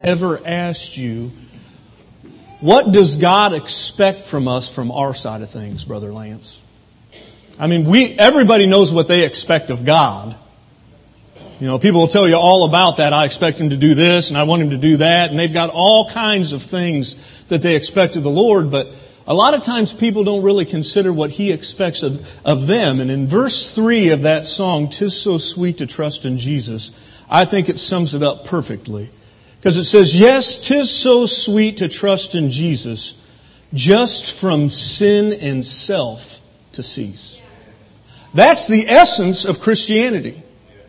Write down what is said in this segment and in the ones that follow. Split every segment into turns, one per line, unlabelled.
ever asked you, what does God expect from us from our side of things, Brother Lance? I mean, everybody knows what they expect of God. You know, people will tell you all about that. I expect Him to do this and I want Him to do that. And they've got all kinds of things that they expect of the Lord. But a lot of times people don't really consider what He expects of them. And in verse 3 of that song, "'Tis so sweet to trust in Jesus," I think it sums it up perfectly. Because it says, "Yes, 'tis so sweet to trust in Jesus, just from sin and self to cease." That's the essence of Christianity.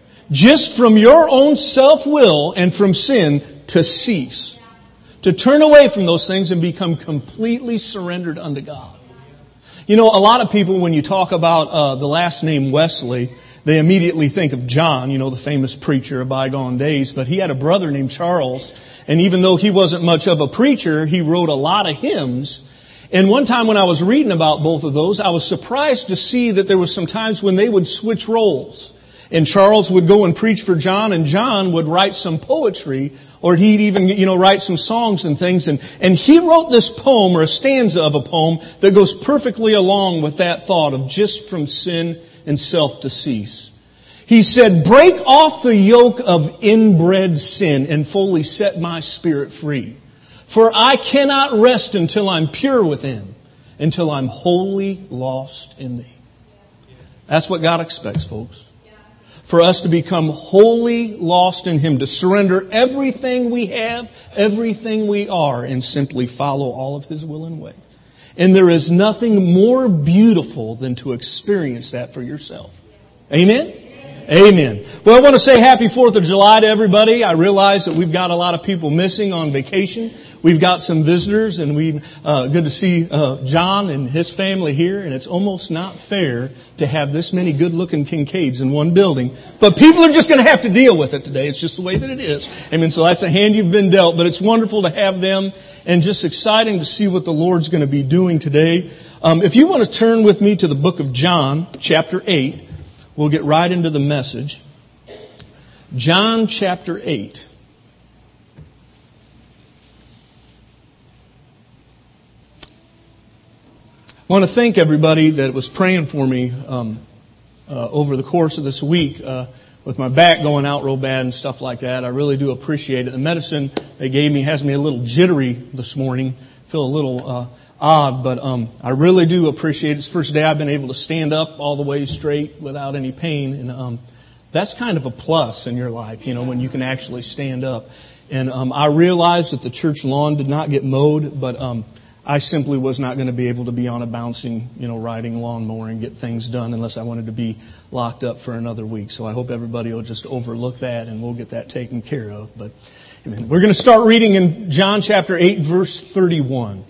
Just from your own self-will and from sin to cease. To turn away from those things and become completely surrendered unto God. You know, a lot of people, when you talk about the last name Wesley, they immediately think of John, you know, the famous preacher of bygone days. But he had a brother named Charles. And even though he wasn't much of a preacher, he wrote a lot of hymns. And one time when I was reading about both of those, I was surprised to see that there were some times when they would switch roles. And Charles would go and preach for John, and John would write some poetry, or he'd even, write some songs and things. And he wrote this poem, or a stanza of a poem, that goes perfectly along with that thought of just from sin and self to cease. He said, "Break off the yoke of inbred sin and fully set my spirit free. For I cannot rest until I'm pure within, until I'm wholly lost in Thee." That's what God expects, folks. For us to become wholly lost in Him, to surrender everything we have, everything we are, and simply follow all of His will and way. And there is nothing more beautiful than to experience that for yourself. Amen? Amen. Well, I want to say happy 4th of July to everybody. I realize that we've got a lot of people missing on vacation. We've got some visitors, and good to see John and his family here. And it's almost not fair to have this many good-looking Kincaids in one building. But people are just going to have to deal with it today. It's just the way that it is. Amen. So that's a hand you've been dealt. But it's wonderful to have them, and just exciting to see what the Lord's going to be doing today. If you want to turn with me to the book of John, chapter 8. We'll get right into the message. John chapter 8. I want to thank everybody that was praying for me over the course of this week with my back going out real bad and stuff like that. I really do appreciate it. The medicine they gave me has me a little jittery this morning. I feel a little odd, but I really do appreciate it. It's the first day I've been able to stand up all the way straight without any pain, and that's kind of a plus in your life, when you can actually stand up. And I realized that the church lawn did not get mowed, but I simply was not going to be able to be on a bouncing, riding lawnmower and get things done unless I wanted to be locked up for another week. So I hope everybody will just overlook that, and we'll get that taken care of. But amen. We're going to start reading in John chapter 8, verse 31.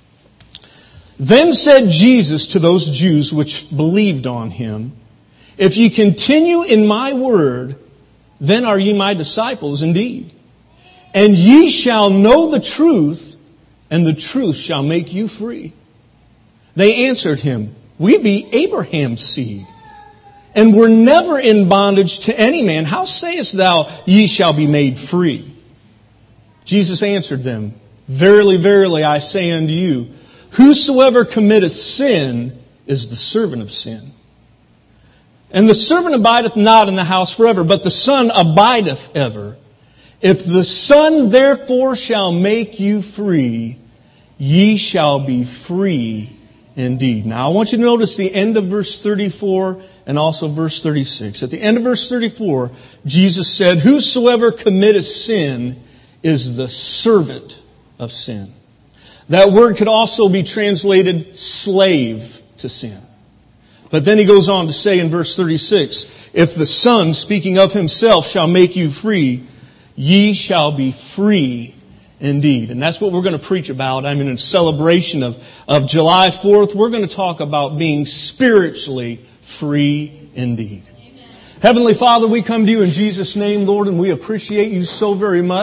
"Then said Jesus to those Jews which believed on Him, If ye continue in my word, then are ye my disciples indeed. And ye shall know the truth, and the truth shall make you free. They answered Him, We be Abraham's seed, and were never in bondage to any man. How sayest thou, ye shall be made free? Jesus answered them, Verily, verily, I say unto you, Whosoever committeth sin is the servant of sin. And the servant abideth not in the house forever, but the Son abideth ever. If the Son therefore shall make you free, ye shall be free indeed." Now I want you to notice the end of verse 34 and also verse 36. At the end of verse 34, Jesus said, "Whosoever committeth sin is the servant of sin." That word could also be translated slave to sin. But then he goes on to say in verse 36, "If the Son, speaking of Himself, shall make you free, ye shall be free indeed." And that's what we're going to preach about. In celebration of July 4th, we're going to talk about being spiritually free indeed. Amen. Heavenly Father, we come to You in Jesus' name, Lord, and we appreciate You so very much.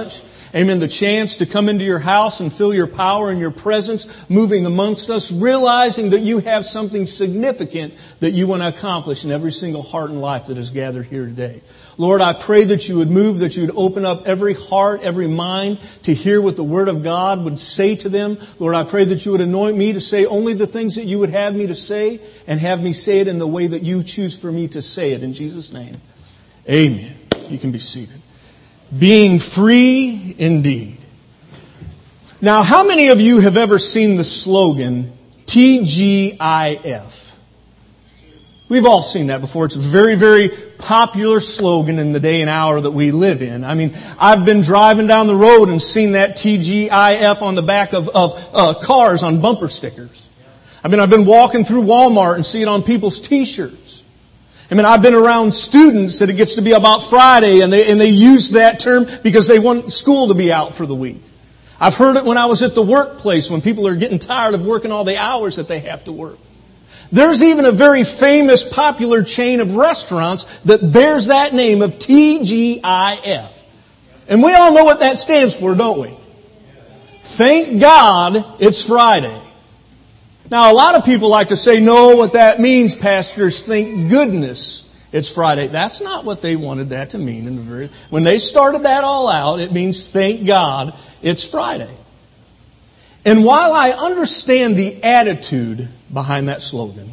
Amen. The chance to come into your house and feel your power and your presence moving amongst us, realizing that you have something significant that you want to accomplish in every single heart and life that is gathered here today. Lord, I pray that you would move, that you would open up every heart, every mind to hear what the Word of God would say to them. Lord, I pray that you would anoint me to say only the things that you would have me to say and have me say it in the way that you choose for me to say it. In Jesus' name, amen. You can be seated. Being free indeed. Now, how many of you have ever seen the slogan TGIF? We've all seen that before. It's a very, very popular slogan in the day and hour that we live in. I mean, I've been driving down the road and seen that TGIF on the back of cars on bumper stickers. I mean, I've been walking through Walmart and see it on people's T-shirts. I mean, I've been around students that it gets to be about Friday and they use that term because they want school to be out for the week. I've heard it when I was at the workplace when people are getting tired of working all the hours that they have to work. There's even a very famous, popular chain of restaurants that bears that name of TGIF. And we all know what that stands for, don't we? Thank God it's Friday. Now, a lot of people like to say, no, what that means, pastors, thank goodness it's Friday. That's not what they wanted that to mean. When they started that all out, it means thank God it's Friday. And while I understand the attitude behind that slogan,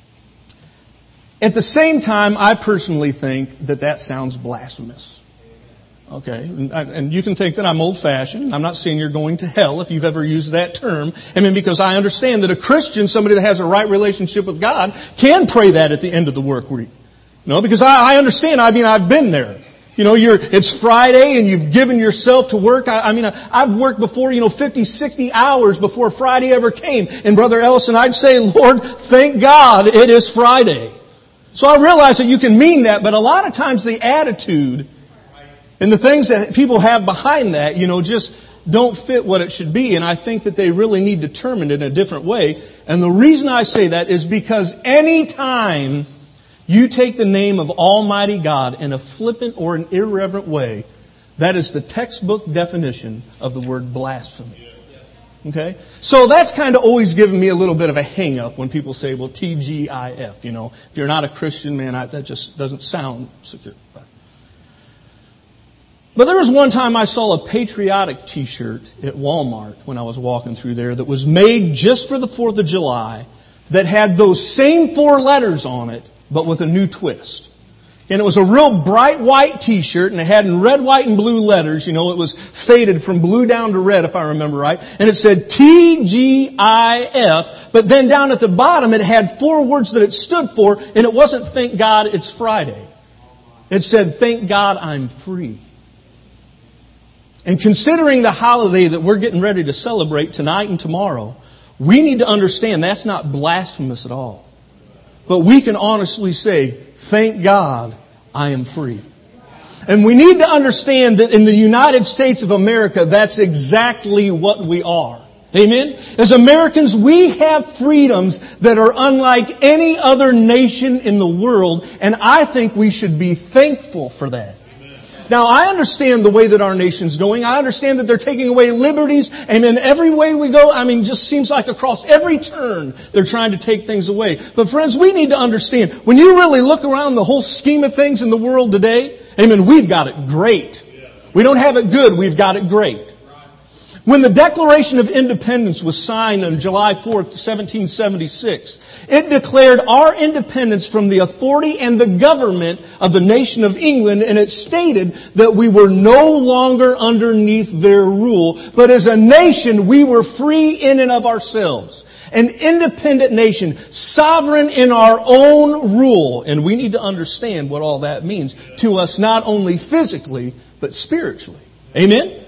at the same time, I personally think that sounds blasphemous. Okay, and you can think that I'm old-fashioned. I'm not saying you're going to hell if you've ever used that term. I mean, because I understand that a Christian, somebody that has a right relationship with God, can pray that at the end of the work week. You know, because I understand. I mean, I've been there. You know, it's Friday and you've given yourself to work. I've worked before, 50, 60 hours before Friday ever came. And Brother Ellison, I'd say, Lord, thank God it is Friday. So I realize that you can mean that, but a lot of times the attitude and the things that people have behind that, just don't fit what it should be. And I think that they really need to determine it in a different way. And the reason I say that is because any time you take the name of Almighty God in a flippant or an irreverent way, that is the textbook definition of the word blasphemy. Okay? So that's kind of always given me a little bit of a hang-up when people say, well, TGIF, If you're not a Christian, man, that just doesn't sound secure. But there was one time I saw a patriotic T-shirt at Walmart when I was walking through there that was made just for the 4th of July that had those same 4 letters on it, but with a new twist. And it was a real bright white T-shirt, and it had in red, white, and blue letters. It was faded from blue down to red, if I remember right. And it said TGIF, but then down at the bottom it had 4 words that it stood for, and it wasn't thank God it's Friday. It said thank God I'm free. And considering the holiday that we're getting ready to celebrate tonight and tomorrow, we need to understand that's not blasphemous at all. But we can honestly say, thank God I am free. And we need to understand that in the United States of America, that's exactly what we are. Amen? As Americans, we have freedoms that are unlike any other nation in the world, and I think we should be thankful for that. Now, I understand the way that our nation's going. I understand that they're taking away liberties. And in every way we go, just seems like across every turn, they're trying to take things away. But friends, we need to understand, when you really look around the whole scheme of things in the world today, we've got it great. We don't have it good, we've got it great. When the Declaration of Independence was signed on July 4th, 1776, it declared our independence from the authority and the government of the nation of England, and it stated that we were no longer underneath their rule, but as a nation we were free in and of ourselves. An independent nation, sovereign in our own rule. And we need to understand what all that means to us, not only physically, but spiritually. Amen?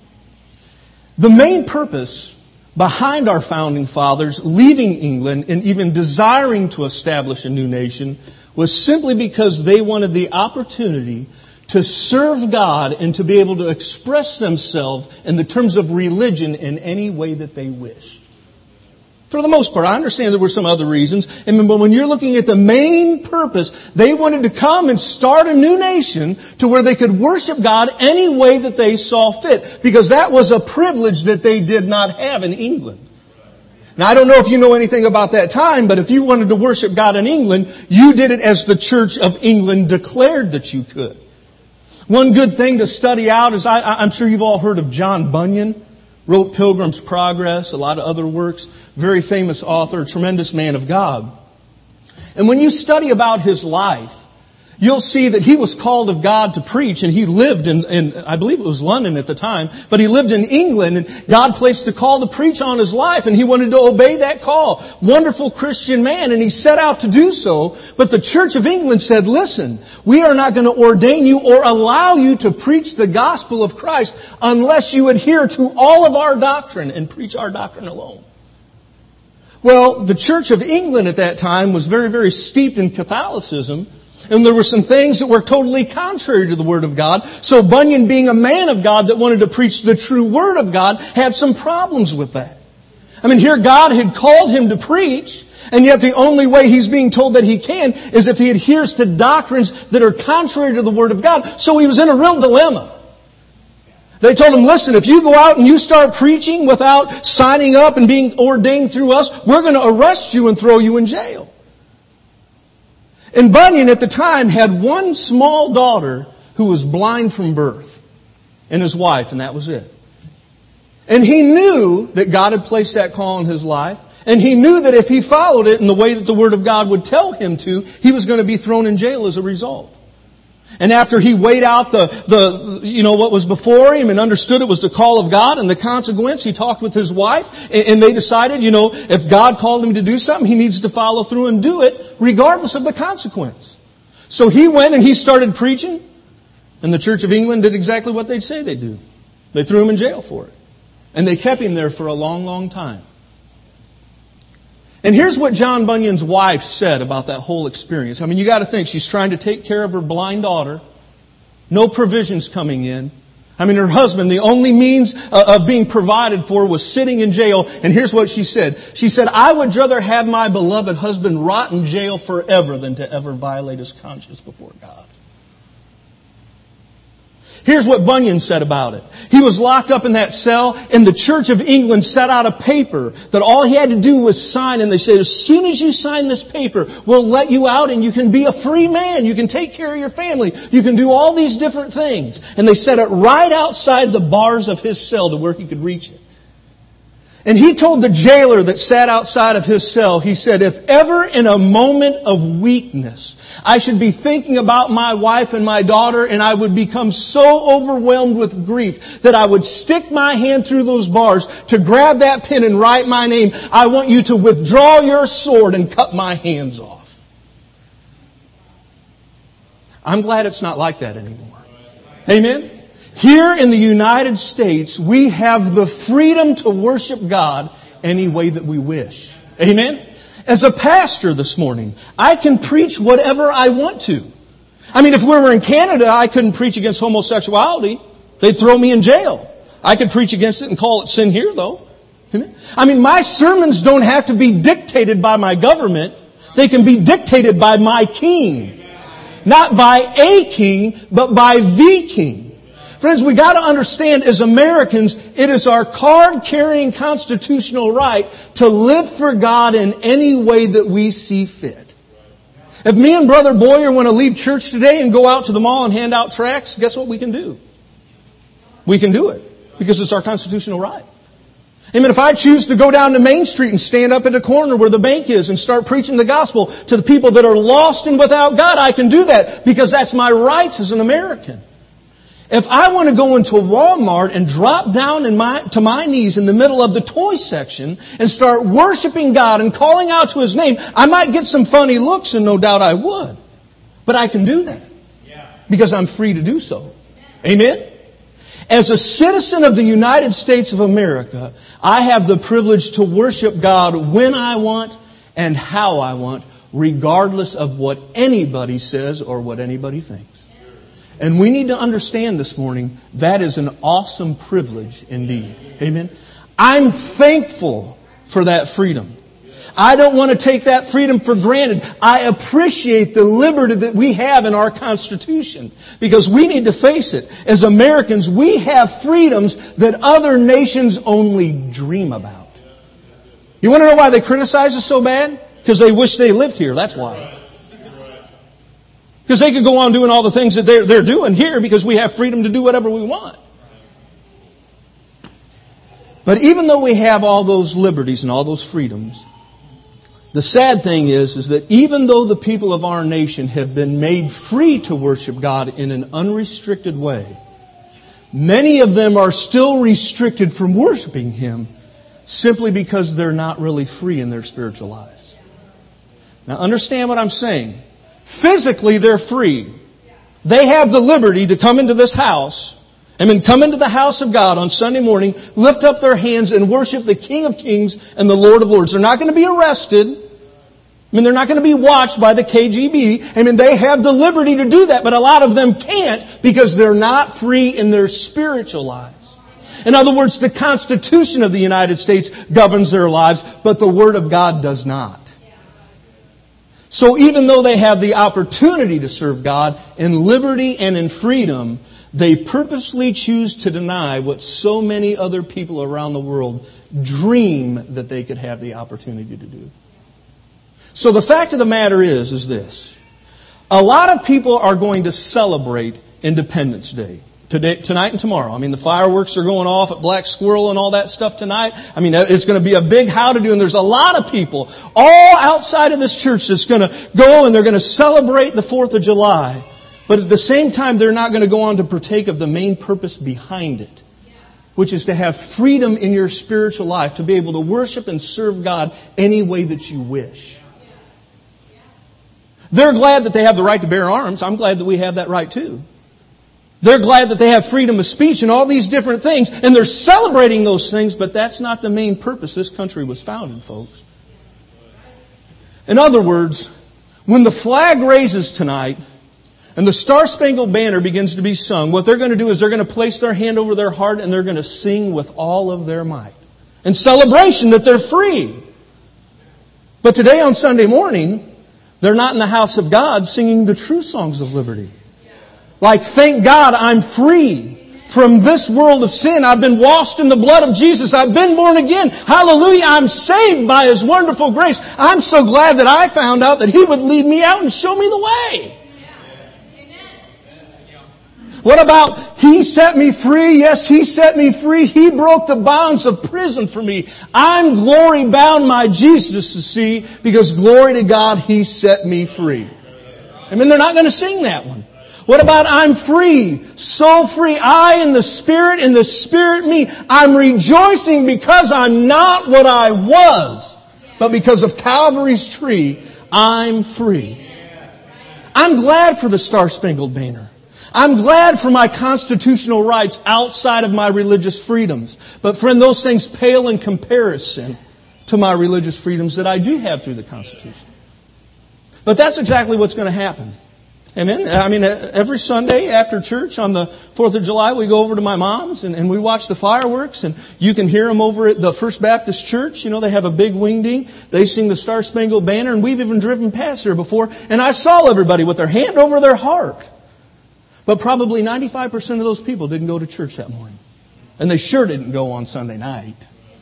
The main purpose behind our founding fathers leaving England and even desiring to establish a new nation was simply because they wanted the opportunity to serve God and to be able to express themselves in the terms of religion in any way that they wished. For the most part, I understand there were some other reasons. But when you're looking at the main purpose, they wanted to come and start a new nation to where they could worship God any way that they saw fit. Because that was a privilege that they did not have in England. Now, I don't know if you know anything about that time, but if you wanted to worship God in England, you did it as the Church of England declared that you could. One good thing to study out is, I'm sure you've all heard of John Bunyan. Wrote Pilgrim's Progress, a lot of other works. Very famous author, tremendous man of God. And when you study about his life, you'll see that he was called of God to preach, and he lived in I believe it was London at the time, but he lived in England, and God placed a call to preach on his life, and he wanted to obey that call. Wonderful Christian man, and he set out to do so, but the Church of England said, listen, we are not going to ordain you or allow you to preach the gospel of Christ unless you adhere to all of our doctrine and preach our doctrine alone. Well, the Church of England at that time was very, very steeped in Catholicism, and there were some things that were totally contrary to the Word of God. So Bunyan, being a man of God that wanted to preach the true Word of God, had some problems with that. I mean, here God had called him to preach, and yet the only way he's being told that he can is if he adheres to doctrines that are contrary to the Word of God. So he was in a real dilemma. They told him, listen, if you go out and you start preaching without signing up and being ordained through us, we're going to arrest you and throw you in jail. And Bunyan at the time had one small daughter who was blind from birth, and his wife, and that was it. And he knew that God had placed that call in his life, and he knew that if he followed it in the way that the Word of God would tell him to, he was going to be thrown in jail as a result. And after he weighed out what was before him and understood it was the call of God and the consequence, he talked with his wife, and they decided, if God called him to do something, he needs to follow through and do it, regardless of the consequence. So he went and he started preaching, and the Church of England did exactly what they'd say they'd do. They threw him in jail for it. And they kept him there for a long, long time. And here's what John Bunyan's wife said about that whole experience. I mean, you got to think, she's trying to take care of her blind daughter. No provisions coming in. I mean, her husband, the only means of being provided for was sitting in jail. And here's what she said. She said, I would rather have my beloved husband rot in jail forever than to ever violate his conscience before God. Here's what Bunyan said about it. He was locked up in that cell, and the Church of England set out a paper that all he had to do was sign, and they said, as soon as you sign this paper, we'll let you out and you can be a free man. You can take care of your family. You can do all these different things. And they set it right outside the bars of his cell to where he could reach it. And he told the jailer that sat outside of his cell, he said, if ever in a moment of weakness I should be thinking about my wife and my daughter, and I would become so overwhelmed with grief that I would stick my hand through those bars to grab that pen and write my name, I want you to withdraw your sword and cut my hands off. I'm glad it's not like that anymore. Amen? Here in the United States, we have the freedom to worship God any way that we wish. Amen? As a pastor this morning, I can preach whatever I want to. I mean, if we were in Canada, I couldn't preach against homosexuality. They'd throw me in jail. I could preach against it and call it sin here, though. Amen? I mean, my sermons don't have to be dictated by my government. They can be dictated by my king. Not by a king, but by the king. Friends, we got to understand as Americans, it is our card-carrying constitutional right to live for God in any way that we see fit. If me and Brother Boyer want to leave church today and go out to the mall and hand out tracts, guess what we can do? We can do it because it's our constitutional right. Amen. If I choose to go down to Main Street and stand up at a corner where the bank is and start preaching the gospel to the people that are lost and without God, I can do that because that's my rights as an American. If I want to go into Walmart and drop down to my knees in the middle of the toy section and start worshiping God and calling out to His name, I might get some funny looks, and no doubt I would. But I can do that because I'm free to do so. Amen? As a citizen of the United States of America, I have the privilege to worship God when I want and how I want, regardless of what anybody says or what anybody thinks. And we need to understand this morning, that is an awesome privilege indeed. Amen? I'm thankful for that freedom. I don't want to take that freedom for granted. I appreciate the liberty that we have in our Constitution. Because we need to face it. As Americans, we have freedoms that other nations only dream about. You want to know why they criticize us so bad? Because they wish they lived here. That's why. Because they could go on doing all the things that they're doing here because we have freedom to do whatever we want. But even though we have all those liberties and all those freedoms, the sad thing is that even though the people of our nation have been made free to worship God in an unrestricted way, many of them are still restricted from worshiping Him simply because they're not really free in their spiritual lives. Now understand what I'm saying. Physically, they're free. They have the liberty to come into this house, and then come into the house of God on Sunday morning, lift up their hands and worship the King of Kings and the Lord of Lords. They're not going to be arrested. They're not going to be watched by the KGB. They have the liberty to do that, but a lot of them can't because they're not free in their spiritual lives. In other words, the Constitution of the United States governs their lives, but the Word of God does not. So even though they have the opportunity to serve God in liberty and in freedom, they purposely choose to deny what so many other people around the world dream that they could have the opportunity to do. So the fact of the matter is this. A lot of people are going to celebrate Independence Day. Tonight and tomorrow. The fireworks are going off at Black Squirrel and all that stuff tonight. It's going to be a big how-to-do, and there's a lot of people all outside of this church that's going to go and they're going to celebrate the 4th of July. But at the same time, they're not going to go on to partake of the main purpose behind it, which is to have freedom in your spiritual life, to be able to worship and serve God any way that you wish. They're glad that they have the right to bear arms. I'm glad that we have that right too. They're glad that they have freedom of speech and all these different things, and they're celebrating those things, but that's not the main purpose this country was founded, folks. In other words, when the flag raises tonight and the Star-Spangled Banner begins to be sung, what they're going to do is they're going to place their hand over their heart and they're going to sing with all of their might in celebration that they're free. But today on Sunday morning, they're not in the house of God singing the true songs of liberty. Like, thank God I'm free from this world of sin. I've been washed in the blood of Jesus. I've been born again. Hallelujah. I'm saved by His wonderful grace. I'm so glad that I found out that He would lead me out and show me the way. What about He set me free? Yes, He set me free. He broke the bonds of prison for me. I'm glory bound my Jesus to see, because glory to God, He set me free. They're not going to sing that one. What about I'm free, so free, I in the Spirit me. I'm rejoicing because I'm not what I was, but because of Calvary's tree, I'm free. I'm glad for the Star-Spangled Banner. I'm glad for my constitutional rights outside of my religious freedoms. But friend, those things pale in comparison to my religious freedoms that I do have through the Constitution. But that's exactly what's going to happen. Amen. Every Sunday after church on the 4th of July, we go over to my mom's and we watch the fireworks, and you can hear them over at the First Baptist Church. They have a big wing-ding. They sing the Star-Spangled Banner, and we've even driven past there before, and I saw everybody with their hand over their heart. But probably 95% of those people didn't go to church that morning. And they sure didn't go on Sunday night.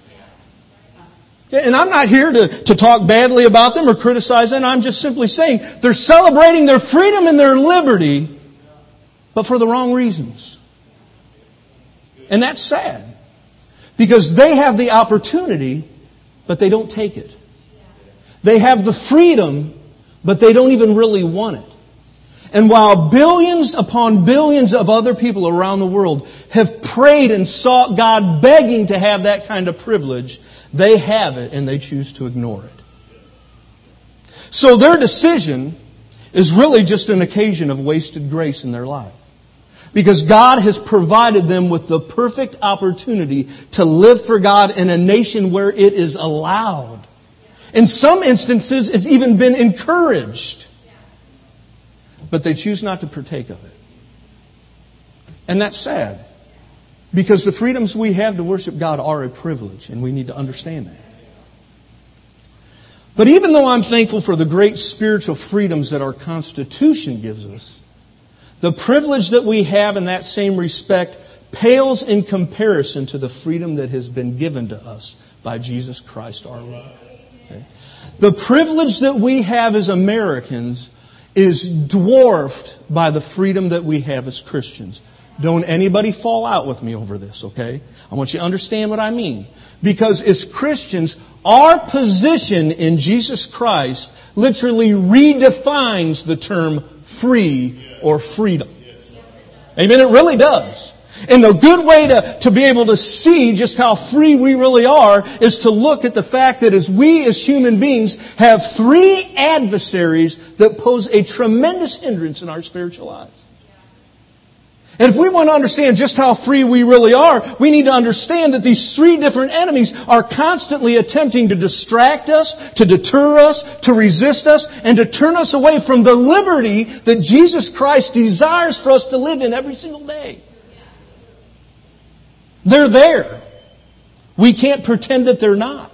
And I'm not here to talk badly about them or criticize them. I'm just simply saying they're celebrating their freedom and their liberty, but for the wrong reasons. And that's sad. Because they have the opportunity, but they don't take it. They have the freedom, but they don't even really want it. And while billions upon billions of other people around the world have prayed and sought God begging to have that kind of privilege, they have it and they choose to ignore it. So their decision is really just an occasion of wasted grace in their life. Because God has provided them with the perfect opportunity to live for God in a nation where it is allowed. In some instances, it's even been encouraged. But they choose not to partake of it. And that's sad. Because the freedoms we have to worship God are a privilege, and we need to understand that. But even though I'm thankful for the great spiritual freedoms that our Constitution gives us, the privilege that we have in that same respect pales in comparison to the freedom that has been given to us by Jesus Christ our Lord. Okay? The privilege that we have as Americans is dwarfed by the freedom that we have as Christians. Don't anybody fall out with me over this, okay? I want you to understand what I mean. Because as Christians, our position in Jesus Christ literally redefines the term free or freedom. Amen? It really does. And a good way to be able to see just how free we really are is to look at the fact that as we as human beings have three adversaries that pose a tremendous hindrance in our spiritual lives. And if we want to understand just how free we really are, we need to understand that these three different enemies are constantly attempting to distract us, to deter us, to resist us, and to turn us away from the liberty that Jesus Christ desires for us to live in every single day. They're there. We can't pretend that they're not.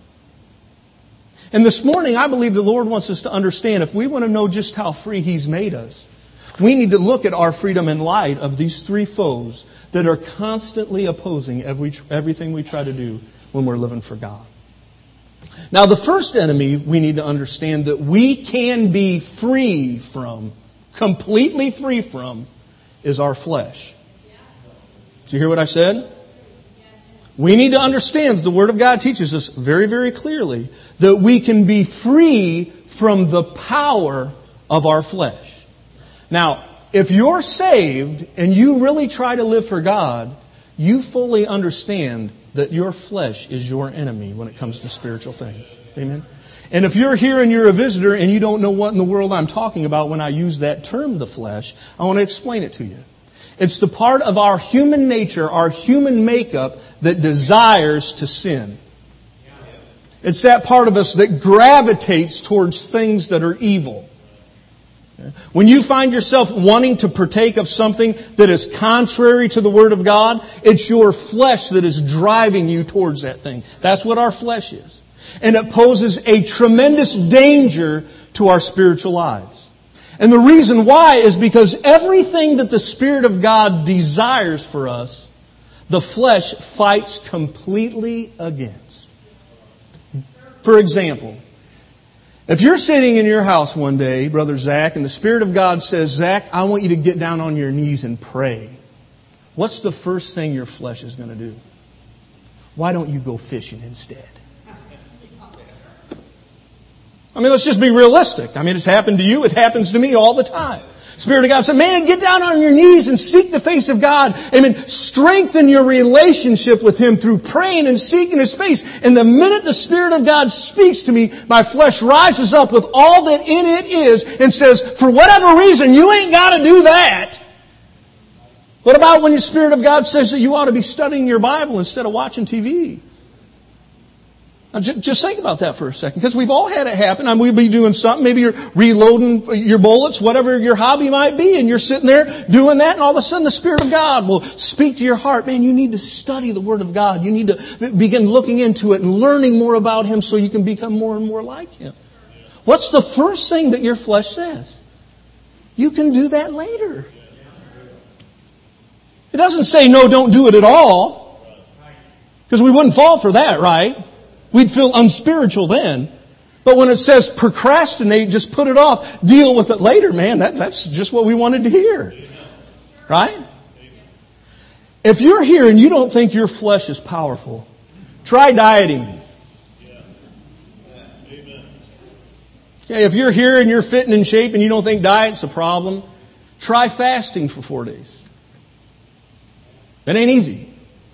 And this morning, I believe the Lord wants us to understand, if we want to know just how free He's made us, we need to look at our freedom in light of these three foes that are constantly opposing everything we try to do when we're living for God. Now, the first enemy we need to understand that we can be free from, completely free from, is our flesh. Did you hear what I said? We need to understand that the Word of God teaches us very, very clearly that we can be free from the power of our flesh. Now, if you're saved and you really try to live for God, you fully understand that your flesh is your enemy when it comes to spiritual things. Amen? And if you're here and you're a visitor and you don't know what in the world I'm talking about when I use that term, the flesh, I want to explain it to you. It's the part of our human nature, our human makeup, that desires to sin. It's that part of us that gravitates towards things that are evil. When you find yourself wanting to partake of something that is contrary to the Word of God, it's your flesh that is driving you towards that thing. That's what our flesh is. And it poses a tremendous danger to our spiritual lives. And the reason why is because everything that the Spirit of God desires for us, the flesh fights completely against. For example, if you're sitting in your house one day, Brother Zach, and the Spirit of God says, Zach, I want you to get down on your knees and pray. What's the first thing your flesh is going to do? Why don't you go fishing instead? I mean, let's just be realistic. I mean, it's happened to you. It happens to me all the time. Spirit of God said, man, get down on your knees and seek the face of God. Amen. Strengthen your relationship with Him through praying and seeking His face. And the minute the Spirit of God speaks to me, my flesh rises up with all that in it is and says, for whatever reason, you ain't got to do that. What about when the Spirit of God says that you ought to be studying your Bible instead of watching TV? Now, just think about that for a second, because we've all had it happen. I mean, we'll be doing something. Maybe you're reloading your bullets, whatever your hobby might be, and you're sitting there doing that, and all of a sudden the Spirit of God will speak to your heart. Man, you need to study the Word of God. You need to begin looking into it and learning more about Him so you can become more and more like Him. What's the first thing that your flesh says? You can do that later. It doesn't say, no, don't do it at all, because we wouldn't fall for that, right? We'd feel unspiritual then. But when it says procrastinate, just put it off, deal with it later, man, that's just what we wanted to hear. Right? If you're here and you don't think your flesh is powerful, try dieting. Okay, if you're here and you're fitting in shape and you don't think diet's a problem, try fasting for 4 days. It ain't easy.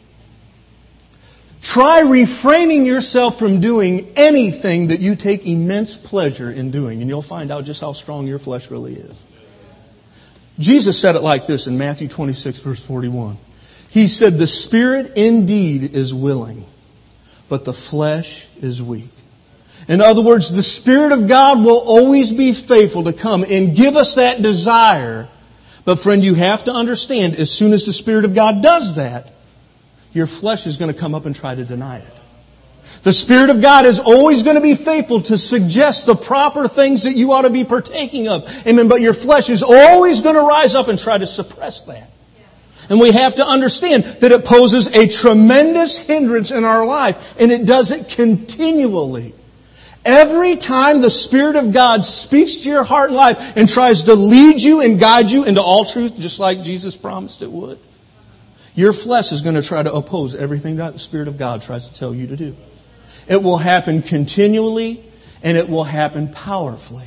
Try refraining yourself from doing anything that you take immense pleasure in doing, and you'll find out just how strong your flesh really is. Jesus said it like this in Matthew 26, verse 41. He said, the spirit indeed is willing, but the flesh is weak. In other words, the Spirit of God will always be faithful to come and give us that desire. But friend, you have to understand, as soon as the Spirit of God does that, your flesh is going to come up and try to deny it. The Spirit of God is always going to be faithful to suggest the proper things that you ought to be partaking of. Amen. But your flesh is always going to rise up and try to suppress that. And we have to understand that it poses a tremendous hindrance in our life. And it does it continually. Every time the Spirit of God speaks to your heart and life and tries to lead you and guide you into all truth, just like Jesus promised it would, your flesh is going to try to oppose everything that the Spirit of God tries to tell you to do. It will happen continually, and it will happen powerfully.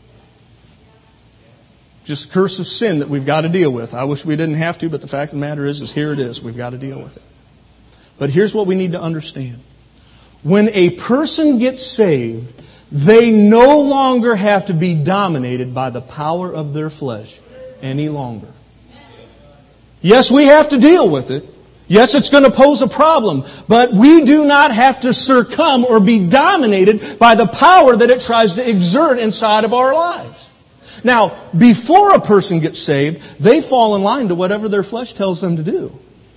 Just curse of sin that we've got to deal with. I wish we didn't have to, but the fact of the matter is here it is. We've got to deal with it. But here's what we need to understand. When a person gets saved, they no longer have to be dominated by the power of their flesh any longer. Yes, we have to deal with it. Yes, it's going to pose a problem, but we do not have to succumb or be dominated by the power that it tries to exert inside of our lives. Now, before a person gets saved, they fall in line to whatever their flesh tells them to do.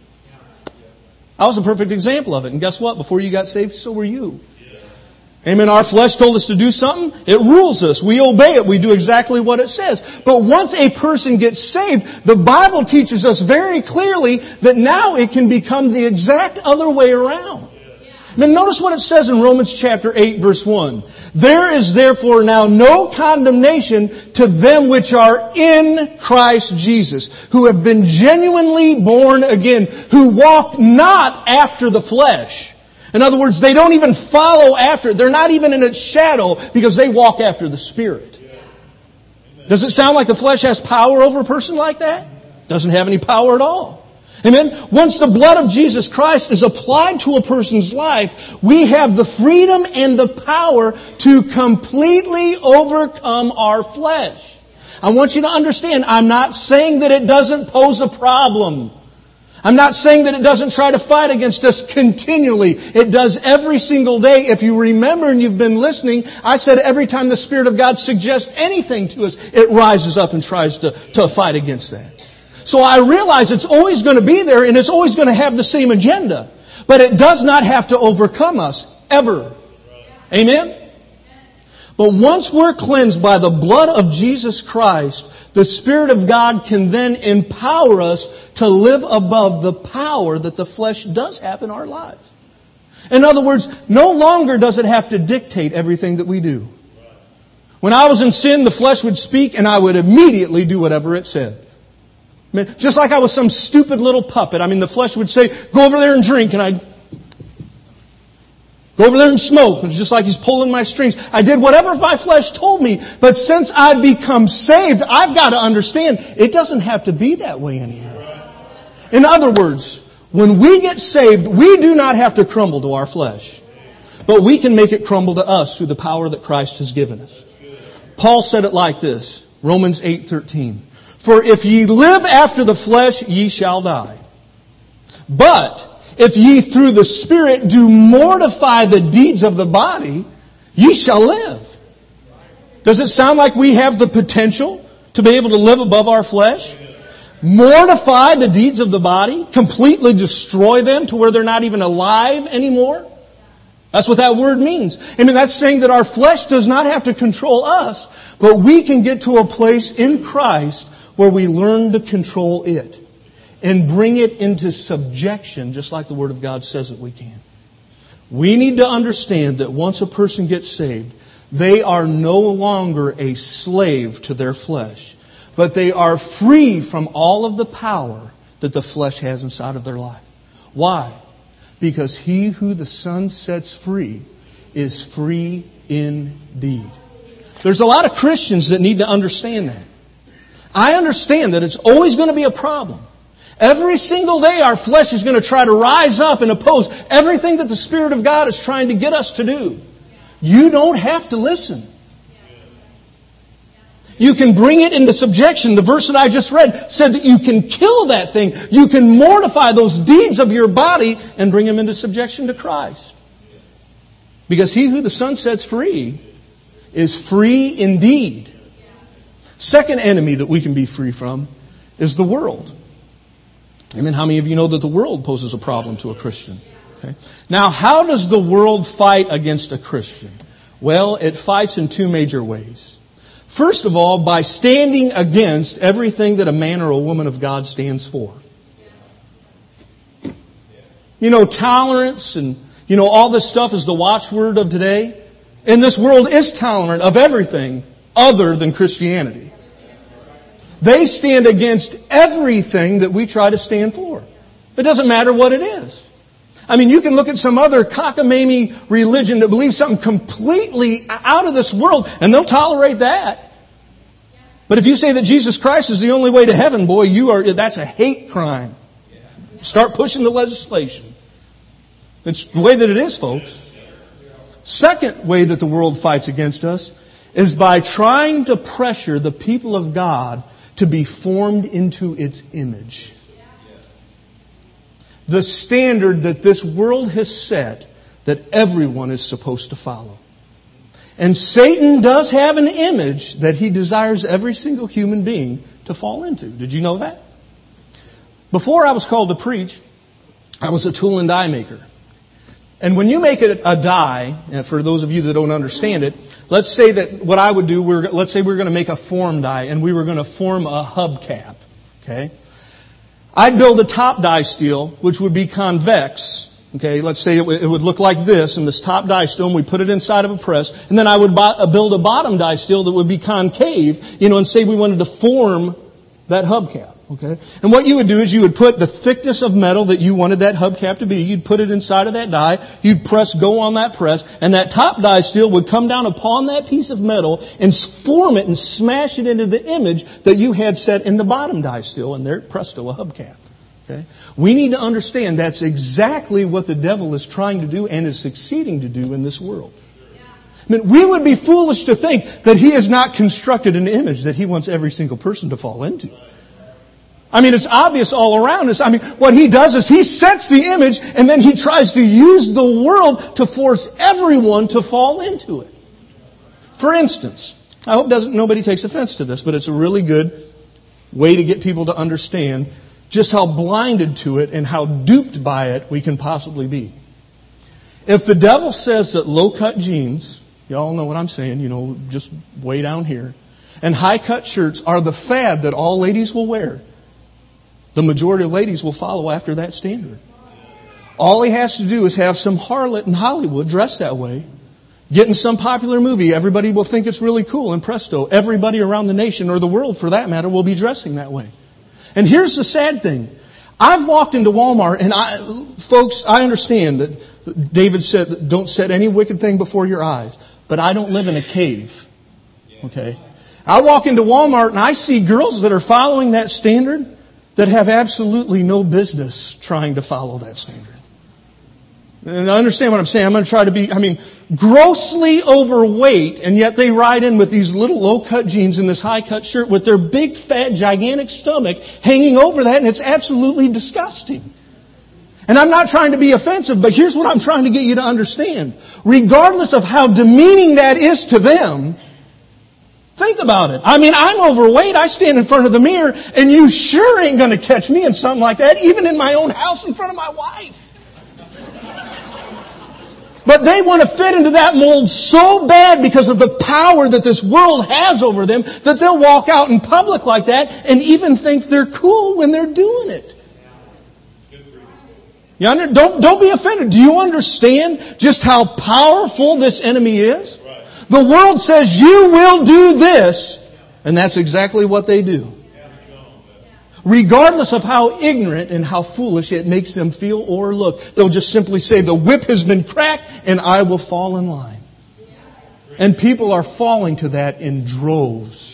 I was a perfect example of it. And guess what? Before you got saved, so were you. Amen. Our flesh told us to do something. It rules us. We obey it. We do exactly what it says. But once a person gets saved, the Bible teaches us very clearly that now it can become the exact other way around. Now notice what it says in Romans chapter 8 verse 1. There is therefore now no condemnation to them which are in Christ Jesus, who have been genuinely born again, who walk not after the flesh. In other words, they don't even follow after it. They're not even in its shadow because they walk after the Spirit. Does it sound like the flesh has power over a person like that? Doesn't have any power at all. Amen? Once the blood of Jesus Christ is applied to a person's life, we have the freedom and the power to completely overcome our flesh. I want you to understand, I'm not saying that it doesn't pose a problem. I'm not saying that it doesn't try to fight against us continually. It does every single day. If you remember and you've been listening, I said every time the Spirit of God suggests anything to us, it rises up and tries to fight against that. So I realize it's always going to be there and it's always going to have the same agenda. But it does not have to overcome us, ever. Amen? But once we're cleansed by the blood of Jesus Christ, the Spirit of God can then empower us to live above the power that the flesh does have in our lives. In other words, no longer does it have to dictate everything that we do. When I was in sin, the flesh would speak and I would immediately do whatever it said. Just like I was some stupid little puppet. I mean, the flesh would say, go over there and drink, and I'd go over there and smoke. It's just like he's pulling my strings. I did whatever my flesh told me. But since I've become saved, I've got to understand, it doesn't have to be that way anymore. In other words, when we get saved, we do not have to crumble to our flesh. But we can make it crumble to us through the power that Christ has given us. Paul said it like this, Romans 8:13. For if ye live after the flesh, ye shall die. But if ye through the Spirit do mortify the deeds of the body, ye shall live. Does it sound like we have the potential to be able to live above our flesh? Mortify the deeds of the body? Completely destroy them to where they're not even alive anymore? That's what that word means. I mean, that's saying that our flesh does not have to control us, but we can get to a place in Christ where we learn to control it and bring it into subjection, just like the Word of God says that we can. We need to understand that once a person gets saved, they are no longer a slave to their flesh, but they are free from all of the power that the flesh has inside of their life. Why? Because he who the Son sets free is free indeed. There's a lot of Christians that need to understand that. I understand that it's always going to be a problem. Every single day our flesh is going to try to rise up and oppose everything that the Spirit of God is trying to get us to do. You don't have to listen. You can bring it into subjection. The verse that I just read said that you can kill that thing. You can mortify those deeds of your body and bring them into subjection to Christ. Because he who the Son sets free is free indeed. Second enemy that we can be free from is the world. I mean, how many of you know that the world poses a problem to a Christian? Okay? Now, how does the world fight against a Christian? Well, it fights in two major ways. First of all, by standing against everything that a man or a woman of God stands for. You know, tolerance and, all this stuff is the watchword of today. And this world is tolerant of everything other than Christianity. They stand against everything that we try to stand for. It doesn't matter what it is. I mean, you can look at some other cockamamie religion that believes something completely out of this world, and they'll tolerate that. But if you say that Jesus Christ is the only way to heaven, boy, that's a hate crime. Start pushing the legislation. It's the way that it is, folks. Second way that the world fights against us is by trying to pressure the people of God to be formed into its image. The standard that this world has set that everyone is supposed to follow. And Satan does have an image that he desires every single human being to fall into. Did you know that? Before I was called to preach, I was a tool and die maker. And when you make a die, and for those of you that don't understand it, let's say that what I would do, let's say we're going to make a form die, and we were going to form a hubcap. Okay? I'd build a top die steel, which would be convex. Okay, let's say it would look like this, and this top die steel, and we put it inside of a press, and then I would build a bottom die steel that would be concave, and say we wanted to form that hubcap. Okay, and what you would do is you would put the thickness of metal that you wanted that hubcap to be. You'd put it inside of that die. You'd press go on that press, and that top die steel would come down upon that piece of metal and form it and smash it into the image that you had set in the bottom die steel, and there, presto, a hubcap. Okay? We need to understand that's exactly what the devil is trying to do and is succeeding to do in this world. I mean, we would be foolish to think that he has not constructed an image that he wants every single person to fall into. I mean, it's obvious all around us. I mean, what he does is he sets the image and then he tries to use the world to force everyone to fall into it. For instance, I hope nobody takes offense to this, but it's a really good way to get people to understand just how blinded to it and how duped by it we can possibly be. If the devil says that low-cut jeans, y'all know what I'm saying, just way down here, and high-cut shirts are the fad that all ladies will wear, the majority of ladies will follow after that standard. All he has to do is have some harlot in Hollywood dressed that way, get in some popular movie, everybody will think it's really cool, and presto, everybody around the nation, or the world for that matter, will be dressing that way. And here's the sad thing. I've walked into Walmart, and folks, I understand that David said, don't set any wicked thing before your eyes. But I don't live in a cave. Okay? I walk into Walmart, and I see girls that are following that standard that have absolutely no business trying to follow that standard. And I understand what I'm saying. I'm going to try to be, grossly overweight, and yet they ride in with these little low-cut jeans and this high-cut shirt with their big, fat, gigantic stomach hanging over that, and it's absolutely disgusting. And I'm not trying to be offensive, but here's what I'm trying to get you to understand. Regardless of how demeaning that is to them, think about it. I'm overweight. I stand in front of the mirror, and you sure ain't going to catch me in something like that, even in my own house in front of my wife. But they want to fit into that mold so bad because of the power that this world has over them that they'll walk out in public like that and even think they're cool when they're doing it. Don't be offended. Do you understand just how powerful this enemy is? The world says you will do this, and that's exactly what they do. Regardless of how ignorant and how foolish it makes them feel or look, they'll just simply say, the whip has been cracked and I will fall in line. And people are falling to that in droves.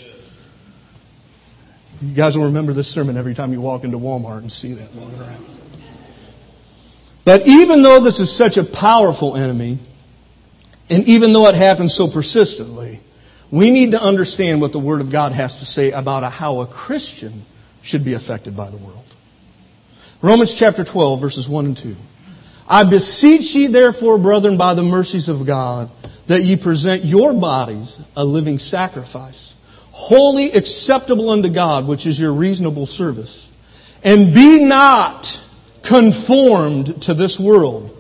You guys will remember this sermon every time you walk into Walmart and see that going around. But even though this is such a powerful enemy, and even though it happens so persistently, we need to understand what the Word of God has to say about how a Christian should be affected by the world. Romans chapter 12, verses 1 and 2. I beseech ye therefore, brethren, by the mercies of God, that ye present your bodies a living sacrifice, wholly acceptable unto God, which is your reasonable service. And be not conformed to this world,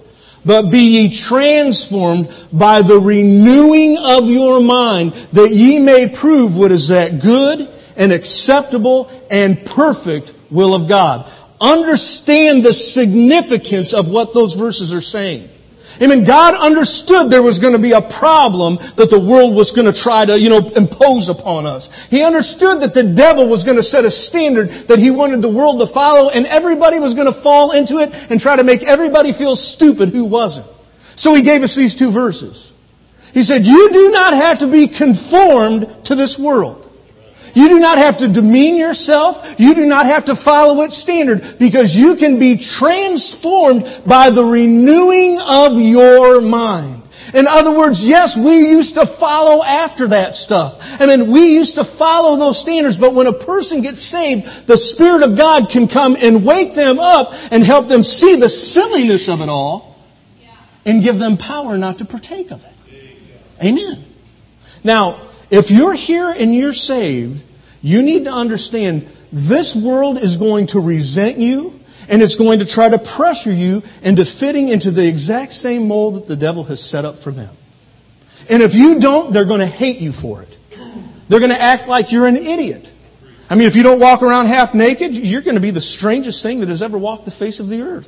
but be ye transformed by the renewing of your mind, that ye may prove what is that good and acceptable and perfect will of God. Understand the significance of what those verses are saying. Amen. God understood there was going to be a problem that the world was going to try to, impose upon us. He understood that the devil was going to set a standard that he wanted the world to follow, and everybody was going to fall into it and try to make everybody feel stupid who wasn't. So He gave us these two verses. He said, you do not have to be conformed to this world. You do not have to demean yourself. You do not have to follow its standard, because you can be transformed by the renewing of your mind. In other words, yes, we used to follow after that stuff. We used to follow those standards. But when a person gets saved, the Spirit of God can come and wake them up and help them see the silliness of it all and give them power not to partake of it. Amen. Now, if you're here and you're saved, you need to understand this world is going to resent you, and it's going to try to pressure you into fitting into the exact same mold that the devil has set up for them. And if you don't, they're going to hate you for it. They're going to act like you're an idiot. If you don't walk around half naked, you're going to be the strangest thing that has ever walked the face of the earth.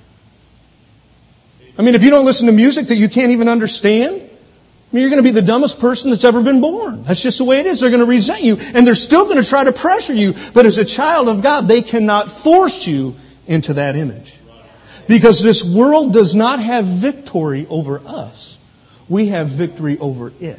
If you don't listen to music that you can't even understand, you're going to be the dumbest person that's ever been born. That's just the way it is. They're going to resent you, and they're still going to try to pressure you. But as a child of God, they cannot force you into that image. Because this world does not have victory over us. We have victory over it.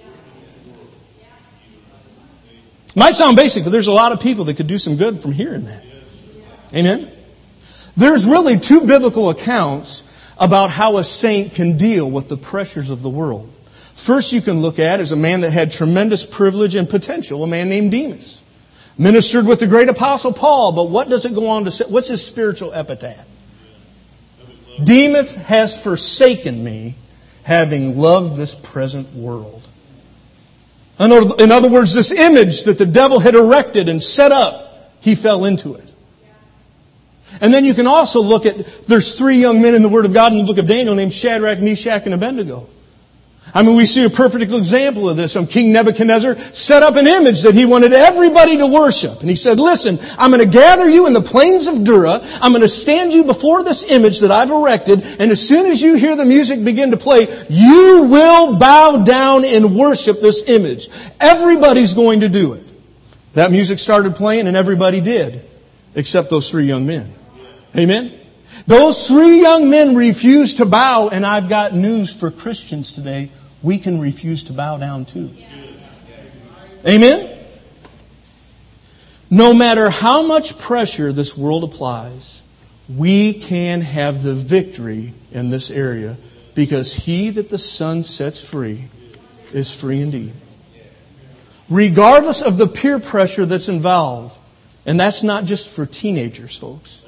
Might sound basic, but there's a lot of people that could do some good from hearing that. Amen? There's really two biblical accounts about how a saint can deal with the pressures of the world. First you can look at is a man that had tremendous privilege and potential, a man named Demas. Ministered with the great apostle Paul, but what does it go on to say? What's his spiritual epitaph? Demas has forsaken me, having loved this present world. In other words, this image that the devil had erected and set up, he fell into it. And then you can also look at, there's three young men in the Word of God in the book of Daniel named Shadrach, Meshach, and Abednego. We see a perfect example of this. King Nebuchadnezzar set up an image that he wanted everybody to worship. And he said, listen, I'm going to gather you in the plains of Dura. I'm going to stand you before this image that I've erected. And as soon as you hear the music begin to play, you will bow down and worship this image. Everybody's going to do it. That music started playing and everybody did, except those three young men. Amen? Those three young men refused to bow, and I've got news for Christians today. We can refuse to bow down too. Amen? No matter how much pressure this world applies, we can have the victory in this area, because he that the Son sets free is free indeed. Regardless of the peer pressure that's involved, and that's not just for teenagers, folks.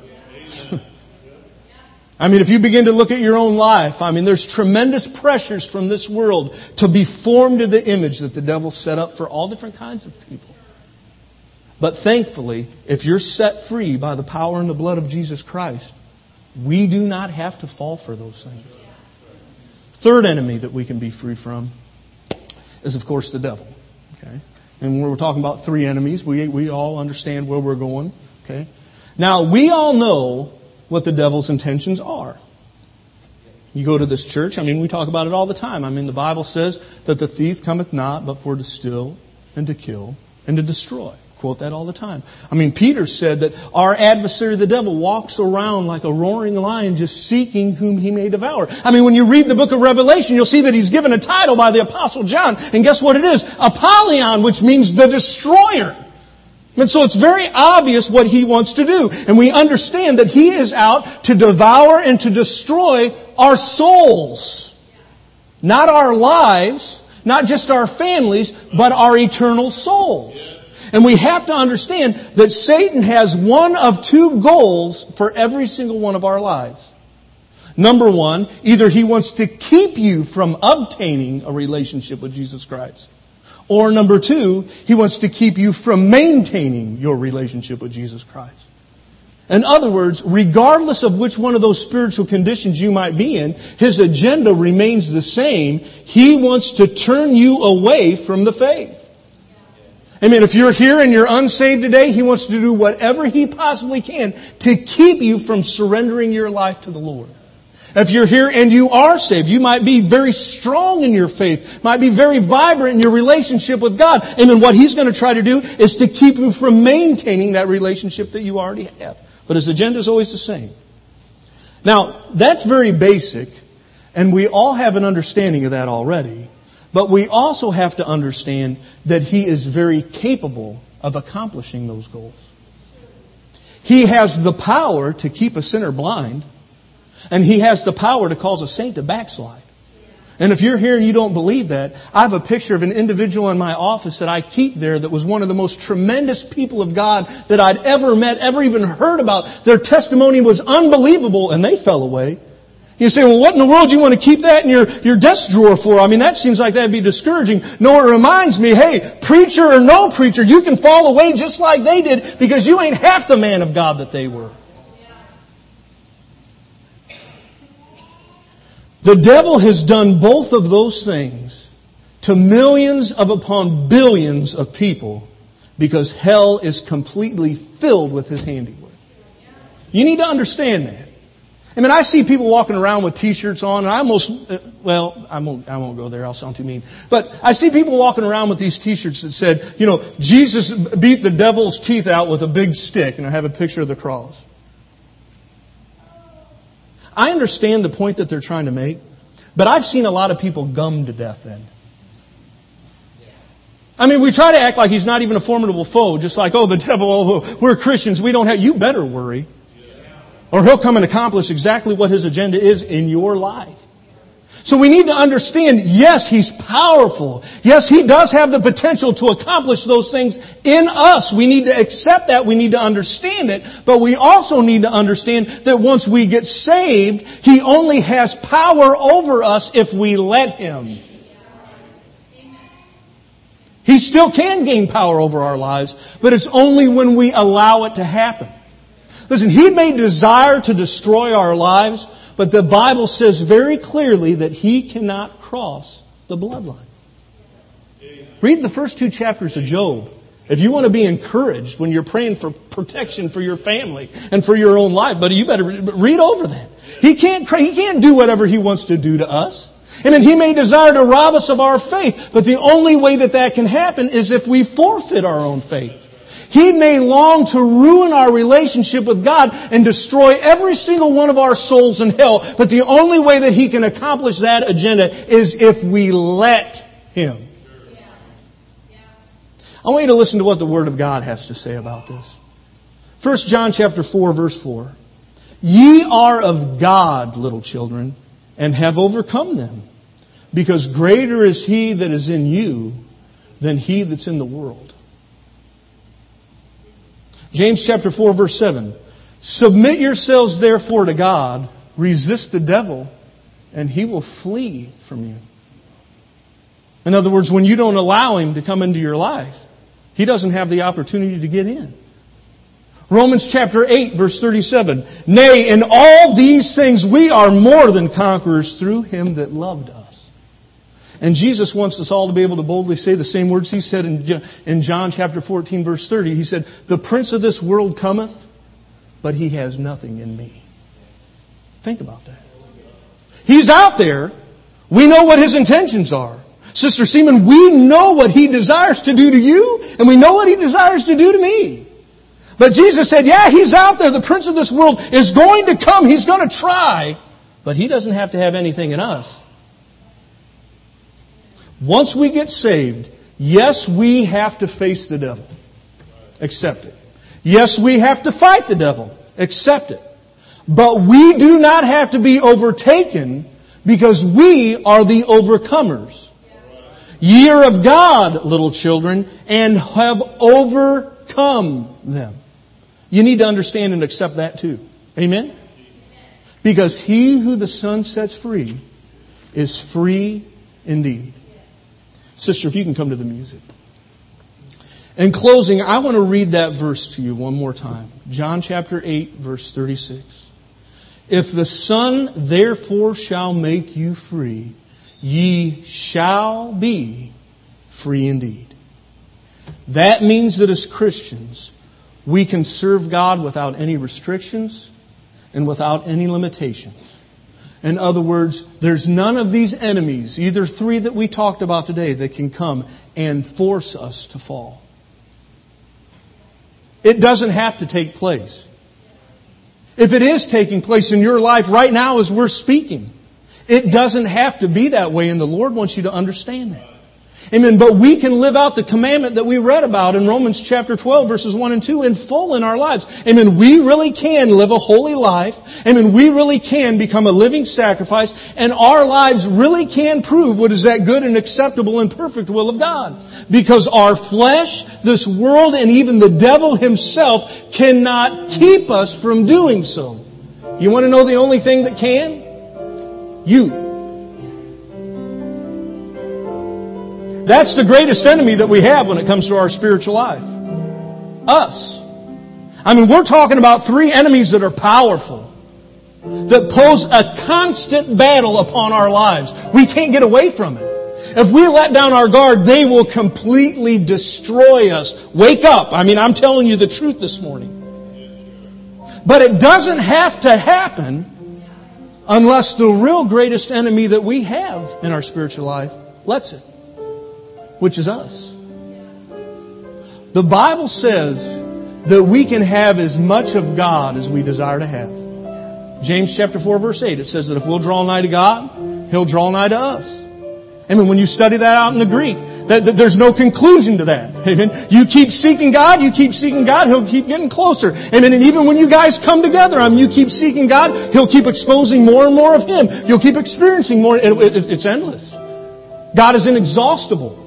If you begin to look at your own life, there's tremendous pressures from this world to be formed to the image that the devil set up for all different kinds of people. But thankfully, if you're set free by the power and the blood of Jesus Christ, we do not have to fall for those things. Third enemy that we can be free from is, of course, the devil. Okay? And when we're talking about three enemies, we all understand where we're going. Okay? Now, we all know what the devil's intentions are. You go to this church, we talk about it all the time. The Bible says that the thief cometh not but for to steal and to kill and to destroy. Quote that all the time. Peter said that our adversary, the devil, walks around like a roaring lion just seeking whom he may devour. When you read the book of Revelation, you'll see that he's given a title by the Apostle John. And guess what it is? Apollyon, which means the destroyer. And so it's very obvious what he wants to do. And we understand that he is out to devour and to destroy our souls. Not our lives, not just our families, but our eternal souls. And we have to understand that Satan has one of two goals for every single one of our lives. Number one, either he wants to keep you from obtaining a relationship with Jesus Christ. Or number two, he wants to keep you from maintaining your relationship with Jesus Christ. In other words, regardless of which one of those spiritual conditions you might be in, His agenda remains the same. He wants to turn you away from the faith. Amen. If you're here and you're unsaved today, He wants to do whatever He possibly can to keep you from surrendering your life to the Lord. If you're here and you are saved, you might be very strong in your faith, might be very vibrant in your relationship with God. And then what He's going to try to do is to keep you from maintaining that relationship that you already have. But His agenda is always the same. Now, that's very basic, and we all have an understanding of that already. But we also have to understand that He is very capable of accomplishing those goals. He has the power to keep a sinner blind. And He has the power to cause a saint to backslide. And if you're here and you don't believe that, I have a picture of an individual in my office that I keep there that was one of the most tremendous people of God that I'd ever met, ever even heard about. Their testimony was unbelievable, and they fell away. You say, well, what in the world do you want to keep that in your desk drawer for? I mean, that seems like that'd be discouraging. No, it reminds me, hey, preacher or no preacher, you can fall away just like they did because you ain't half the man of God that they were. The devil has done both of those things to millions upon billions of people because hell is completely filled with his handiwork. You need to understand that. I mean, I see people walking around with T-shirts on, and I won't go there. I'll sound too mean. But I see people walking around with these T-shirts that said, Jesus beat the devil's teeth out with a big stick, and I have a picture of the cross. I understand the point that they're trying to make, but I've seen a lot of people gummed to death then. I mean, we try to act like he's not even a formidable foe, just like, the devil, we're Christians, we don't have... You better worry. Or he'll come and accomplish exactly what his agenda is in your life. So we need to understand, yes, He's powerful. Yes, He does have the potential to accomplish those things in us. We need to accept that. We need to understand it. But we also need to understand that once we get saved, He only has power over us if we let Him. He still can gain power over our lives, but it's only when we allow it to happen. Listen, He may desire to destroy our lives, but the Bible says very clearly that He cannot cross the bloodline. Read the first 2 chapters of Job. If you want to be encouraged when you're praying for protection for your family and for your own life, buddy, you better read over that. He can't do whatever He wants to do to us. And then He may desire to rob us of our faith, but the only way that can happen is if we forfeit our own faith. He may long to ruin our relationship with God and destroy every single one of our souls in hell. But the only way that He can accomplish that agenda is if we let Him. I want you to listen to what the Word of God has to say about this. 1 John chapter 4, verse 4. Ye are of God, little children, and have overcome them, because greater is He that is in you than he that's in the world. James chapter 4, verse 7. Submit yourselves therefore to God, resist the devil, and he will flee from you. In other words, when you don't allow him to come into your life, he doesn't have the opportunity to get in. Romans chapter 8, verse 37. Nay, in all these things we are more than conquerors through Him that loved us. And Jesus wants us all to be able to boldly say the same words He said in John chapter 14, verse 30. He said, the prince of this world cometh, but he has nothing in me. Think about that. He's out there. We know what his intentions are. Sister Seaman, we know what he desires to do to you, and we know what he desires to do to me. But Jesus said, yeah, he's out there. The prince of this world is going to come. He's going to try. But he doesn't have to have anything in us. Once we get saved, yes, we have to face the devil. Accept it. Yes, we have to fight the devil. Accept it. But we do not have to be overtaken because we are the overcomers. Ye are of God, little children, and have overcome them. You need to understand and accept that too. Amen? Because he who the Son sets free is free indeed. Sister, if you can come to the music. In closing, I want to read that verse to you one more time. John chapter 8, verse 36. If the Son therefore shall make you free, ye shall be free indeed. That means that as Christians, we can serve God without any restrictions and without any limitations. In other words, there's none of these enemies, either three that we talked about today, that can come and force us to fall. It doesn't have to take place. If it is taking place in your life right now as we're speaking, it doesn't have to be that way, and the Lord wants you to understand that. Amen. But we can live out the commandment that we read about in Romans chapter 12, verses 1 and 2 in full in our lives. Amen. We really can live a holy life. Amen. We really can become a living sacrifice. And our lives really can prove what is that good and acceptable and perfect will of God. Because our flesh, this world, and even the devil himself cannot keep us from doing so. You want to know the only thing that can? You. That's the greatest enemy that we have when it comes to our spiritual life. Us. I mean, we're talking about three enemies that are powerful, that pose a constant battle upon our lives. We can't get away from it. If we let down our guard, they will completely destroy us. Wake up. I mean, I'm telling you the truth this morning. But it doesn't have to happen unless the real greatest enemy that we have in our spiritual life lets it. Which is us. The Bible says that we can have as much of God as we desire to have. James chapter 4 verse 8, it says that if we'll draw nigh to God, He'll draw nigh to us. Amen. When you study that out in the Greek, that there's no conclusion to that. Amen. You keep seeking God, He'll keep getting closer. Amen. And even when you guys come together, you keep seeking God, He'll keep exposing more and more of Him. You'll keep experiencing more. It's endless. God is inexhaustible.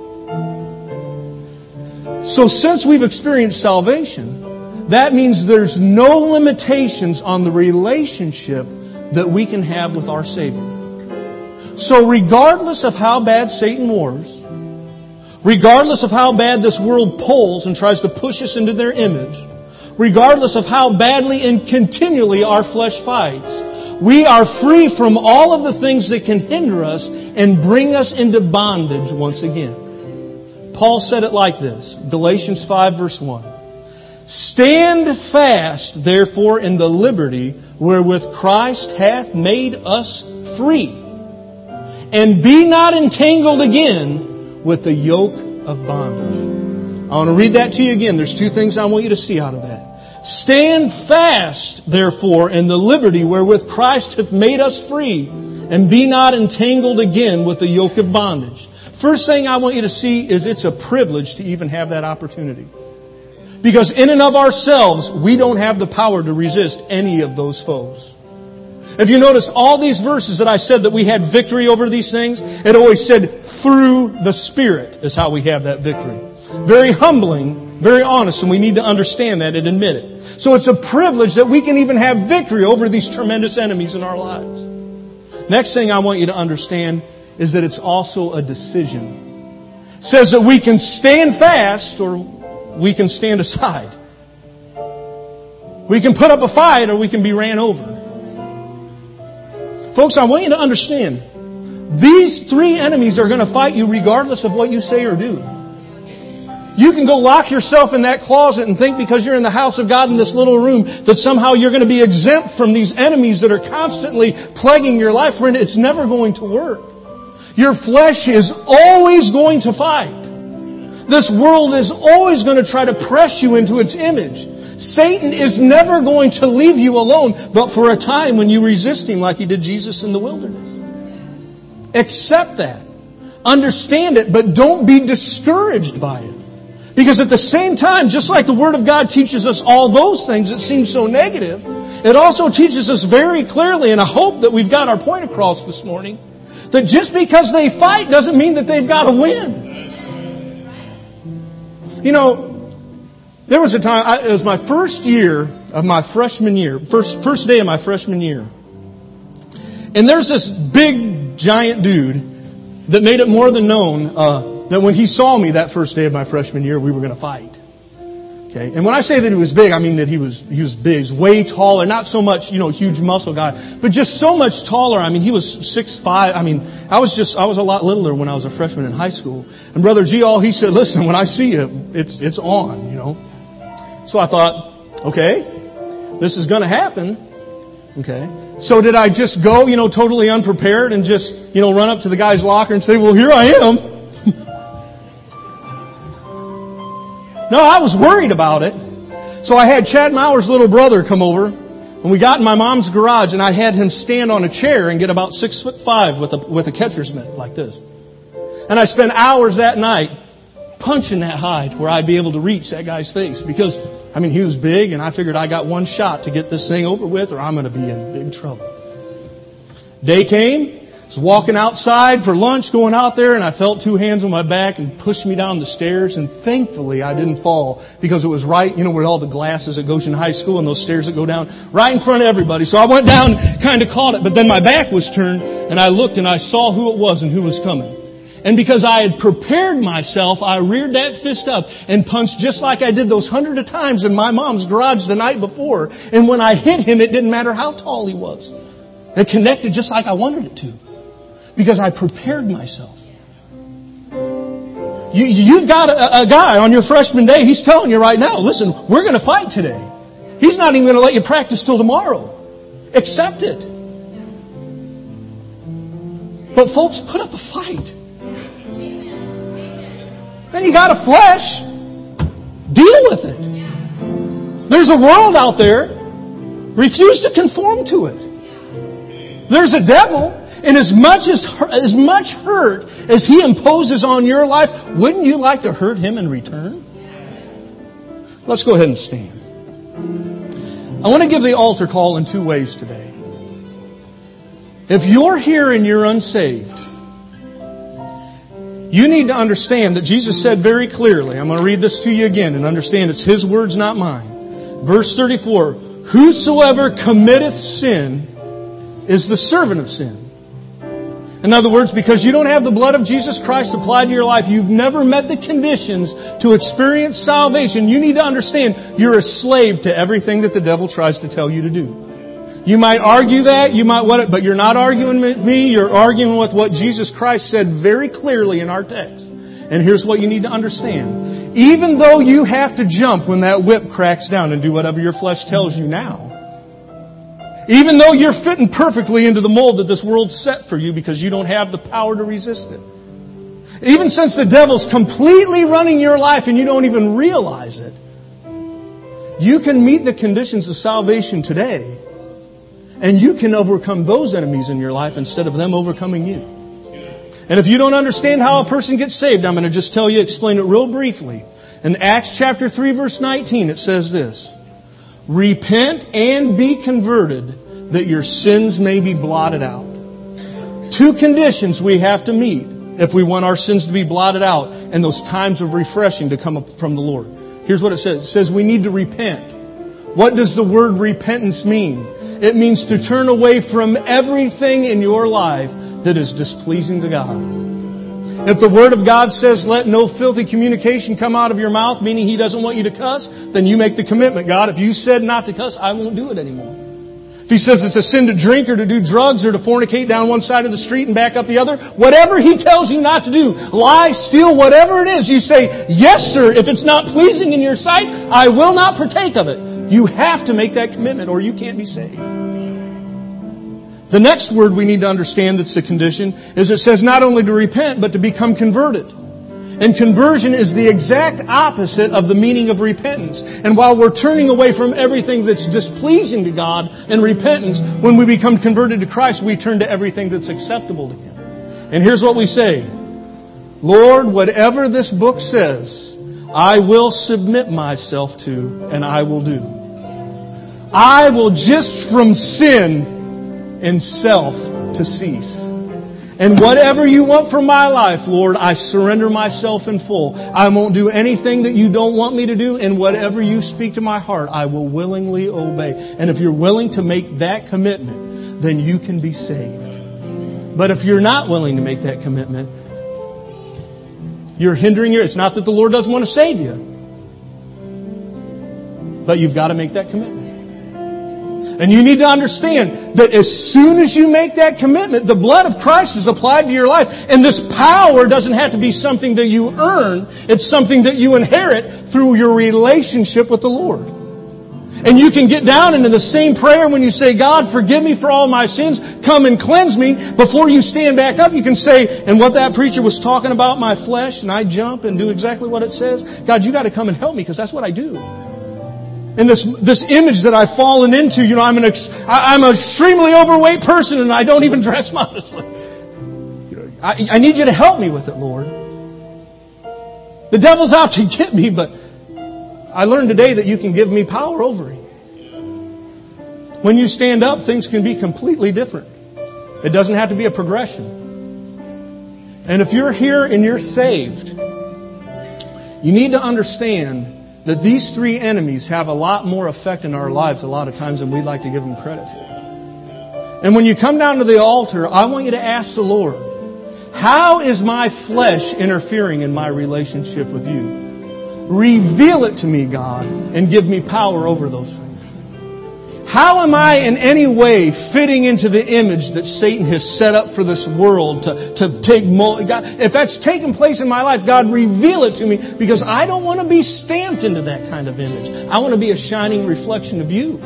So since we've experienced salvation, that means there's no limitations on the relationship that we can have with our Savior. So regardless of how bad Satan wars, regardless of how bad this world pulls and tries to push us into their image, regardless of how badly and continually our flesh fights, we are free from all of the things that can hinder us and bring us into bondage once again. Paul said it like this, Galatians 5 verse 1. Stand fast, therefore, in the liberty wherewith Christ hath made us free. And be not entangled again with the yoke of bondage. I want to read that to you again. There's two things I want you to see out of that. Stand fast, therefore, in the liberty wherewith Christ hath made us free. And be not entangled again with the yoke of bondage. First thing I want you to see is it's a privilege to even have that opportunity. Because in and of ourselves, we don't have the power to resist any of those foes. If you notice, all these verses that I said that we had victory over these things, it always said, through the Spirit is how we have that victory. Very humbling, very honest, and we need to understand that and admit it. So it's a privilege that we can even have victory over these tremendous enemies in our lives. Next thing I want you to understand is that it's also a decision. It says that we can stand fast or we can stand aside. We can put up a fight or we can be ran over. Folks, I want you to understand, these three enemies are going to fight you regardless of what you say or do. You can go lock yourself in that closet and think because you're in the house of God in this little room that somehow you're going to be exempt from these enemies that are constantly plaguing your life. Friend, it's never going to work. Your flesh is always going to fight. This world is always going to try to press you into its image. Satan is never going to leave you alone, but for a time when you resist him like he did Jesus in the wilderness. Accept that. Understand it, but don't be discouraged by it. Because at the same time, just like the Word of God teaches us all those things that seem so negative, it also teaches us very clearly, and I hope that we've got our point across this morning, that just because they fight doesn't mean that they've got to win. You know, there was a time, it was my first year of my freshman year, first day of my freshman year. And there's this big, giant dude that made it more than known, that when he saw me that first day of my freshman year, we were going to fight. Okay? And when I say that he was big, I mean that he was big. He was way taller. Not so much, huge muscle guy, but just so much taller. I mean, he was 6'5". I mean, I was a lot littler when I was a freshman in high school. And Brother G, he said, listen, when I see you, it's on, So I thought, okay, this is going to happen. Okay. So did I just go, totally unprepared and just, run up to the guy's locker and say, well, here I am. No, I was worried about it. So I had Chad Mauer's little brother come over, and we got in my mom's garage, and I had him stand on a chair and get about 6'5" with a catcher's mitt like this. And I spent hours that night punching that high to where I'd be able to reach that guy's face. Because, he was big, and I figured I got one shot to get this thing over with, or I'm going to be in big trouble. Day came. I was walking outside for lunch, going out there, and I felt two hands on my back and pushed me down the stairs. And thankfully, I didn't fall because it was right, where all the glasses at Goshen High School and those stairs that go down right in front of everybody. So I went down, kind of caught it, but then my back was turned, and I looked and I saw who it was and who was coming. And because I had prepared myself, I reared that fist up and punched just like I did those hundreds of times in my mom's garage the night before. And when I hit him, it didn't matter how tall he was. It connected just like I wanted it to. Because I prepared myself. You've got a guy on your freshman day, he's telling you right now, listen, we're going to fight today. He's not even going to let you practice till tomorrow. Accept it. But folks, put up a fight. Then you got a flesh. Deal with it. There's a world out there. Refuse to conform to it. There's a devil. And as much hurt as he imposes on your life, wouldn't you like to hurt him in return? Let's go ahead and stand. I want to give the altar call in two ways today. If you're here and you're unsaved, you need to understand that Jesus said very clearly, I'm going to read this to you again and understand it's His words, not mine. Verse 34, whosoever committeth sin is the servant of sin. In other words, because you don't have the blood of Jesus Christ applied to your life, you've never met the conditions to experience salvation. You need to understand you're a slave to everything that the devil tries to tell you to do. You might argue that, but you're not arguing with me, you're arguing with what Jesus Christ said very clearly in our text. And here's what you need to understand. Even though you have to jump when that whip cracks down and do whatever your flesh tells you now, even though you're fitting perfectly into the mold that this world's set for you because you don't have the power to resist it. Even since the devil's completely running your life and you don't even realize it, you can meet the conditions of salvation today and you can overcome those enemies in your life instead of them overcoming you. And if you don't understand how a person gets saved, I'm going to just explain it real briefly. In Acts chapter 3 verse 19 it says this. Repent and be converted that your sins may be blotted out. Two conditions we have to meet if we want our sins to be blotted out and those times of refreshing to come up from the Lord. Here's what it says. It says we need to repent. What does the word repentance mean? It means to turn away from everything in your life that is displeasing to God. If the Word of God says, let no filthy communication come out of your mouth, meaning He doesn't want you to cuss, then you make the commitment. God, if you said not to cuss, I won't do it anymore. If He says it's a sin to drink or to do drugs or to fornicate down one side of the street and back up the other, whatever He tells you not to do, lie, steal, whatever it is, you say, yes, sir, if it's not pleasing in your sight, I will not partake of it. You have to make that commitment or you can't be saved. The next word we need to understand that's the condition is it says not only to repent, but to become converted. And conversion is the exact opposite of the meaning of repentance. And while we're turning away from everything that's displeasing to God in repentance, when we become converted to Christ, we turn to everything that's acceptable to Him. And here's what we say. Lord, whatever this book says, I will submit myself to and I will do. I will just from sin and self to cease. And whatever you want from my life, Lord, I surrender myself in full. I won't do anything that you don't want me to do, and whatever you speak to my heart, I will willingly obey. And if you're willing to make that commitment, then you can be saved. But if you're not willing to make that commitment, You're hindering it's not that the Lord doesn't want to save you. But you've got to make that commitment. And you need to understand that as soon as you make that commitment, the blood of Christ is applied to your life. And this power doesn't have to be something that you earn. It's something that you inherit through your relationship with the Lord. And you can get down into the same prayer when you say, God, forgive me for all my sins. Come and cleanse me. Before you stand back up, you can say, and what that preacher was talking about, my flesh, and I jump and do exactly what it says. God, you got to come and help me because that's what I do. And this image that I've fallen into, I'm an extremely overweight person and I don't even dress modestly. I need you to help me with it, Lord. The devil's out to get me, but I learned today that you can give me power over him. When you stand up, things can be completely different. It doesn't have to be a progression. And if you're here and you're saved, you need to understand that these three enemies have a lot more effect in our lives a lot of times than we'd like to give them credit for. And when you come down to the altar, I want you to ask the Lord, how is my flesh interfering in my relationship with you? Reveal it to me, God, and give me power over those things. How am I in any way fitting into the image that Satan has set up for this world to take God, if that's taken place in my life, God, reveal it to me because I don't want to be stamped into that kind of image. I want to be a shining reflection of you.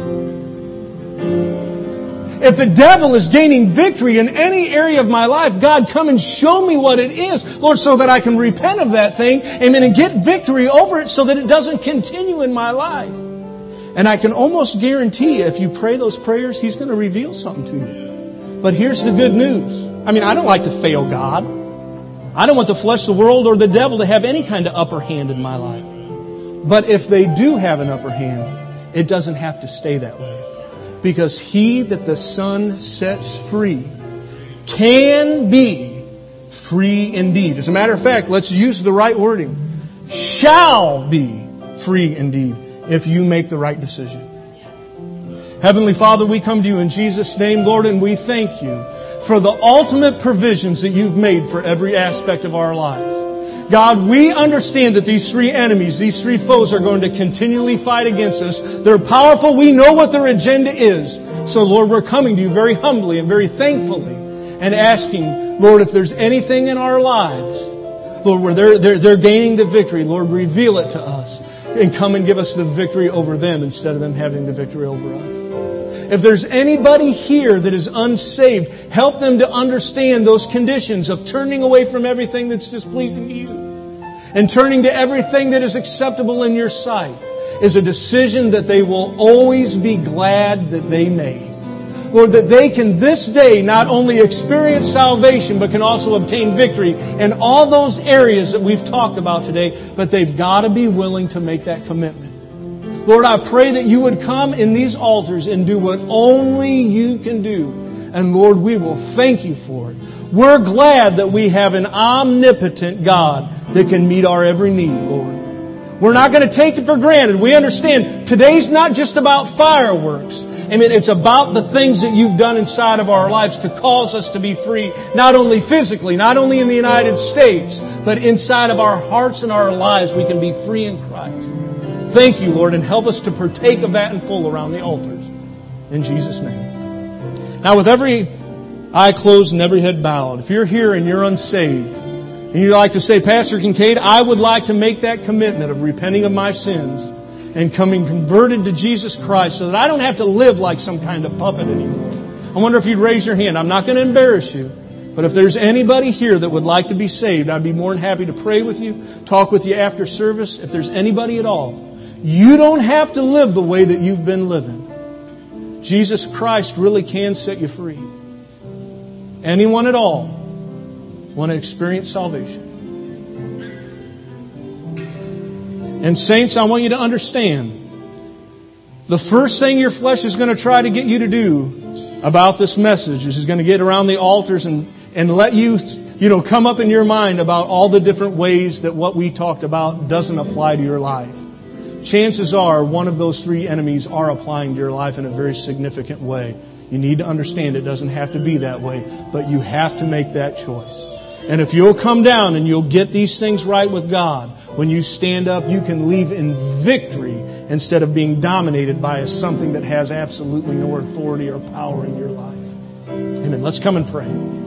If the devil is gaining victory in any area of my life, God, come and show me what it is, Lord, so that I can repent of that thing, amen, and get victory over it so that it doesn't continue in my life. And I can almost guarantee you, if you pray those prayers, He's going to reveal something to you. But here's the good news. I don't like to fail God. I don't want the flesh, the world, or the devil to have any kind of upper hand in my life. But if they do have an upper hand, it doesn't have to stay that way. Because he that the Son sets free can be free indeed. As a matter of fact, let's use the right wording. Shall be free indeed if you make the right decision. Heavenly Father, we come to you in Jesus' name, Lord, and we thank you for the ultimate provisions that you've made for every aspect of our lives. God, we understand that these three enemies, these three foes are going to continually fight against us. They're powerful. We know what their agenda is. So, Lord, we're coming to you very humbly and very thankfully and asking, Lord, if there's anything in our lives, Lord, where they're gaining the victory, Lord, reveal it to us and come and give us the victory over them instead of them having the victory over us. If there's anybody here that is unsaved, help them to understand those conditions of turning away from everything that's displeasing to you and turning to everything that is acceptable in your sight is a decision that they will always be glad that they made. Lord, that they can this day not only experience salvation, but can also obtain victory in all those areas that we've talked about today, but they've got to be willing to make that commitment. Lord, I pray that you would come in these altars and do what only you can do. And Lord, we will thank you for it. We're glad that we have an omnipotent God that can meet our every need, Lord. We're not going to take it for granted. We understand today's not just about fireworks. It's about the things that you've done inside of our lives to cause us to be free, not only physically, not only in the United States, but inside of our hearts and our lives we can be free in Christ. Thank you, Lord, and help us to partake of that in full around the altars. In Jesus' name. Now, with every eye closed and every head bowed, if you're here and you're unsaved, and you'd like to say, Pastor Kincaid, I would like to make that commitment of repenting of my sins and coming converted to Jesus Christ so that I don't have to live like some kind of puppet anymore. I wonder if you'd raise your hand. I'm not going to embarrass you. But if there's anybody here that would like to be saved, I'd be more than happy to pray with you, talk with you after service. If there's anybody at all, you don't have to live the way that you've been living. Jesus Christ really can set you free. Anyone at all want to experience salvation? And saints, I want you to understand, the first thing your flesh is going to try to get you to do about this message is going to get around the altars and let you come up in your mind about all the different ways that what we talked about doesn't apply to your life. Chances are one of those three enemies are applying to your life in a very significant way. You need to understand it doesn't have to be that way, but you have to make that choice. And if you'll come down and you'll get these things right with God, when you stand up, you can leave in victory instead of being dominated by something that has absolutely no authority or power in your life. Amen. Let's come and pray.